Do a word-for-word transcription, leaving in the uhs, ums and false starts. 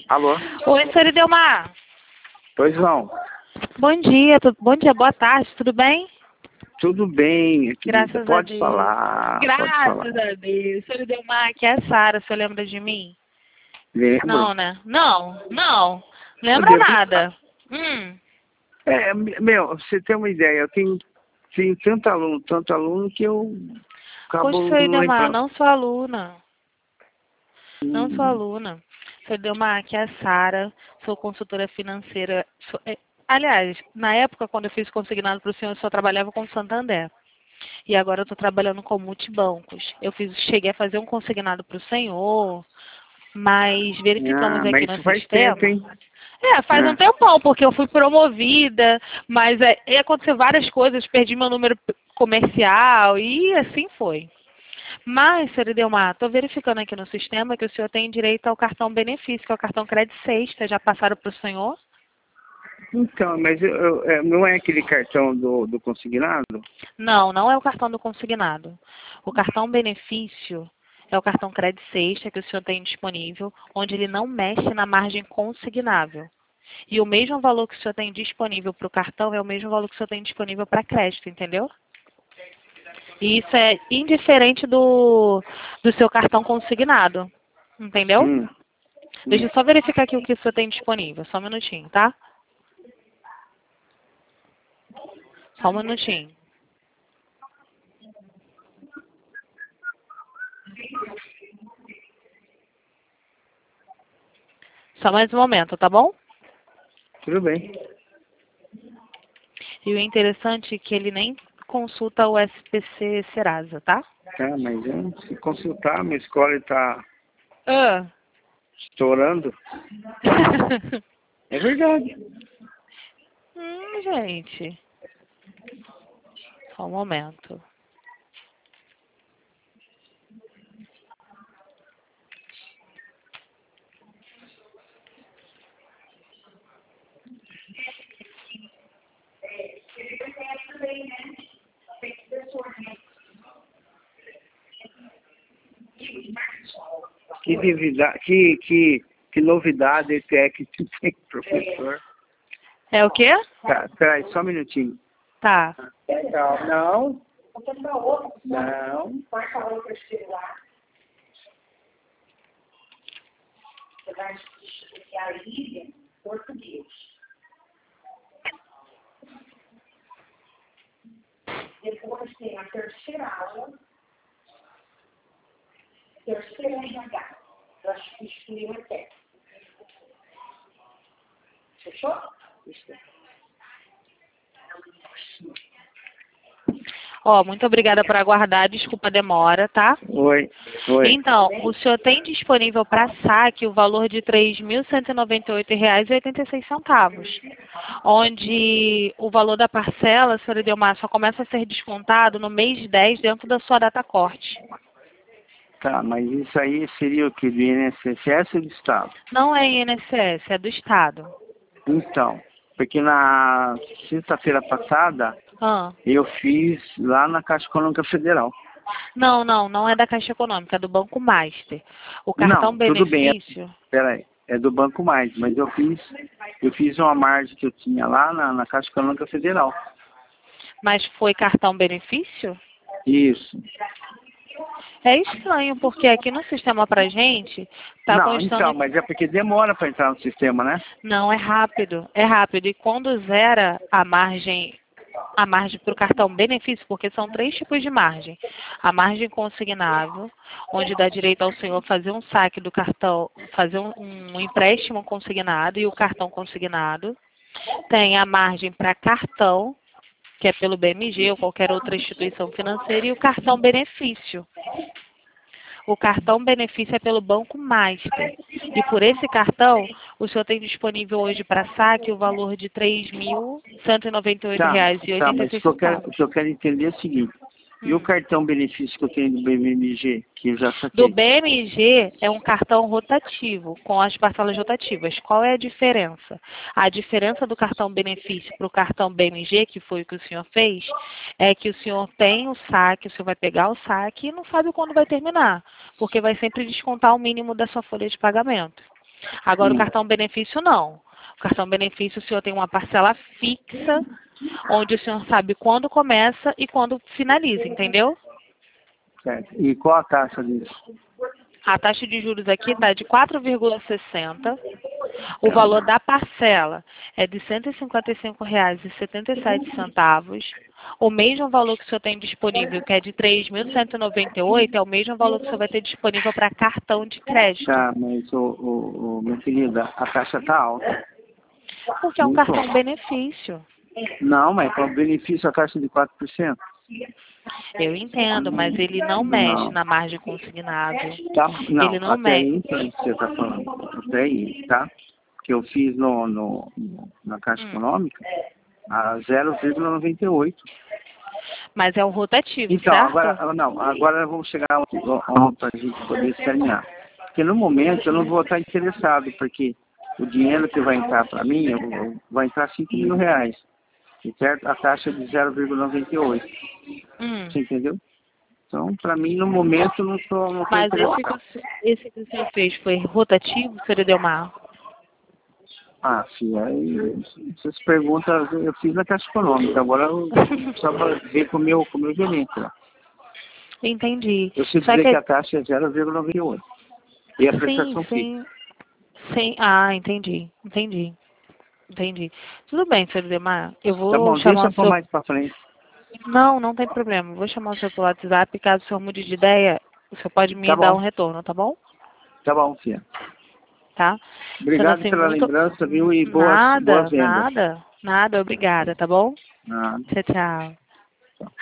Alô? Oi, senhor Idelmar. Pois não. Bom dia, tu... bom dia, boa tarde, tudo bem? Tudo bem, querida. Graças Pode a Deus. falar, pode falar. Graças a Deus. Senhor Idelmar, aqui é a Sara, você lembra de mim? Lembro. Não, né? Não, não. Eu Lembra devo- nada. Hum. É, meu, você tem uma ideia, eu tenho, tenho tanto aluno, tanto aluno que eu Poxa, acabo senhor não Idelmar, lembrando. não sou aluna. Não sou Hum, aluna. Senhor Idelmar, aqui é a Sara, sou consultora financeira. Sou- é, Aliás, na época, quando eu fiz consignado para o senhor, eu só trabalhava com Santander. E agora eu estou trabalhando com multibancos. Eu fiz, cheguei a fazer um consignado para o senhor, mas verificamos Ah, aqui mas no isso faz tempo, sistema. hein? É, faz um Ah, tempão, porque eu fui promovida, mas é, ia acontecer várias coisas, perdi meu número p- comercial e assim foi. Mas, senhor Idelmar, estou verificando aqui no sistema que o senhor tem direito ao cartão benefício, que é o cartão crédito sexta. Já passaram para o senhor? então, mas eu, eu- é, não é aquele cartão do, do consignado? Não, não é o cartão do consignado. O cartão benefício é o cartão crédito sexta que o senhor tem disponível, onde ele não mexe na margem consignável. E o mesmo valor que o senhor tem disponível para o cartão é o mesmo valor que o senhor tem disponível para crédito, entendeu? E isso é indiferente do, do seu cartão consignado, entendeu? Hum, Deixa hum. eu só verificar aqui o que o senhor tem disponível, só um minutinho, tá? Só um minutinho. Só mais um momento, tá bom? Tudo bem. E o interessante é que ele nem consulta o S P C Serasa, tá? Tá, mas é, se consultar, minha escola está Ah. estourando. É verdade. hum, gente. Só um momento. Que, novidade, que, que, que novidade é que tu tem, professor? É o quê? Tá, peraí, só um minutinho. Tá. Legal, não. Não. Você vai especializar em português. Depois tem a terceira aula, terceira R H. Eu acho que escolheu até. Fechou? Ó, muito obrigada por aguardar. Desculpa a demora, tá? Oi, oi. Então, o senhor tem disponível para saque o valor de três mil cento e noventa e oito reais e oitenta e seis centavos, onde o valor da parcela, senhora Idelmar, só começa a ser descontado no mês dez dentro da sua data corte. Tá, mas isso aí seria o que? Do I N S S ou do Estado? Não é I N S S, é do Estado. Então, porque na sexta-feira passada Ah. eu fiz lá na Caixa Econômica Federal. Não, não, não é da Caixa Econômica, é do Banco Master. O cartão Não, tudo bem. benefício... Peraí, é do Banco Mais, mas eu fiz, eu fiz uma margem que eu tinha lá na, na Caixa Econômica Federal. Mas foi cartão benefício? Isso. É estranho, porque aqui no sistema pra gente tá Não, constando... então, mas é porque demora para entrar no sistema, né? Não, é rápido, é rápido. E quando zera a margem, a margem para o cartão benefício, porque são três tipos de margem. A margem consignável, onde dá direito ao senhor fazer um saque do cartão, fazer um, um empréstimo consignado e o cartão consignado. Tem a margem para cartão, que é pelo B M G ou qualquer outra instituição financeira, e o cartão benefício. O cartão benefício é pelo Banco Master. E por esse cartão, o senhor tem disponível hoje para saque o valor de três mil cento e noventa e oito Tá, reais e tá, oitenta e mas o seis que eu quero, o centavos. que eu quero entender é o seguinte. E o Hum. cartão benefício que eu tenho do B M G, que eu já Do saquei? B M G é um cartão rotativo, com as parcelas rotativas. Qual é a diferença? A diferença do cartão benefício para o cartão B M G, que foi o que o senhor fez, é que o senhor tem o saque, o senhor vai pegar o saque e não sabe quando vai terminar, porque vai sempre descontar o mínimo da sua folha de pagamento. Agora, Sim. o cartão benefício, não. O cartão benefício, o senhor tem uma parcela fixa, onde o senhor sabe quando começa e quando finaliza, entendeu? Certo. E qual a taxa disso? A taxa de juros aqui está de quatro vírgula sessenta. O Tá. valor da parcela é de cento e cinquenta e cinco reais e setenta e sete centavos. O mesmo valor que o senhor tem disponível, que é de três mil cento e noventa e oito, é o mesmo valor que o senhor vai ter disponível para cartão de crédito. Tá, mas, ô, ô, ô, minha querida, a taxa tá alta. Porque é um Muito cartão alta. benefício. Não, mas com o benefício a taxa de quatro por cento. Eu entendo, mas ele não mexe Não. na margem consignável. Tá, não, Ele não até aí mexe. entendo o que você está falando. Até aí, tá? Que eu fiz no, no, no- na Caixa Hum. Econômica a zero vírgula noventa e oito. Mas é um rotativo, Então, certo? agora, não, agora vamos chegar para a gente poder se alinhar. Porque no momento eu não vou estar interessado, porque o dinheiro que vai entrar para mim, eu, eu- vai entrar cinco mil reais. E certo? A taxa é de zero vírgula noventa e oito. Hum. Você entendeu? Então, para mim, no momento, eu não estou não tô Mas esse que, interessado. o se- esse que o senhor fez foi rotativo, senhor Edelmar? Ah, filha, aí essas perguntas eu fiz na Caixa Econômica, agora eu só para ver com o meu, com o meu gerente lá. Entendi. Eu sei Só dizer que que a taxa é zero vírgula noventa e oito. E a sim, prestação fixa. sim, sim. Ah, entendi, entendi, entendi. Tudo bem, senhor Edelmar. Eu Tá vou bom, chamar deixa o para senhor. mais para frente. Não, não tem problema. Eu vou chamar o senhor pelo WhatsApp. Caso o senhor mude de ideia, o senhor pode me Tá dar um bom, retorno, tá bom? tá bom, filha. Tá? Sendo Obrigado assim, pela muito. lembrança, viu? E boas, Nada, boas vendas. nada, nada. Obrigada, tá bom? Ah. Tchau, tchau.